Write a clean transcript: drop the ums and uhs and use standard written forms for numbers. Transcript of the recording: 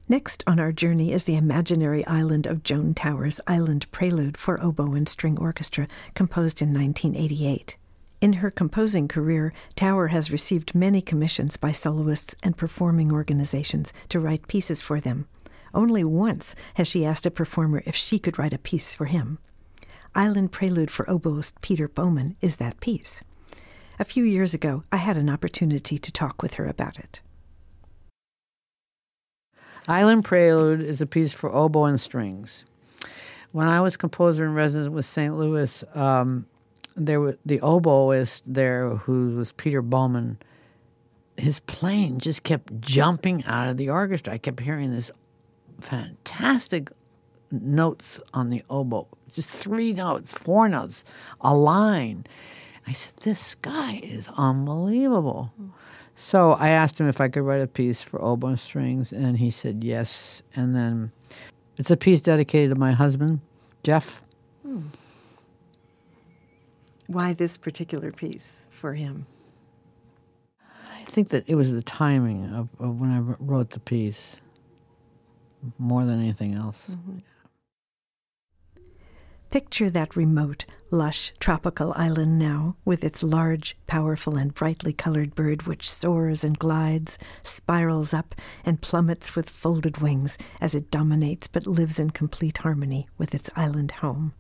Next on our journey is the imaginary island of Joan Tower's Island Prelude for Oboe and String Orchestra, composed in 1988. In her composing career, Tower has received many commissions by soloists and performing organizations to write pieces for them. Only once has she asked a performer if she could write a piece for him. Island Prelude for Oboist Peter Bowman is that piece. A few years ago, I had an opportunity to talk with her about it. Island Prelude is a piece for oboe and strings. When I was composer in residence with St. Louis, there was the oboist there, who was Peter Bowman. His playing just kept jumping out of the orchestra. I kept hearing this fantastic notes on the oboe, just 3 notes, 4 notes, a line. I said, this guy is unbelievable. So I asked him if I could write a piece for oboe and strings, and he said yes. And then it's a piece dedicated to my husband, Jeff. Why this particular piece for him? I think that it was the timing of when I wrote the piece more than anything else. Mm-hmm. Picture that remote, lush, tropical island now, with its large, powerful, and brightly colored bird which soars and glides, spirals up, and plummets with folded wings as it dominates but lives in complete harmony with its island home.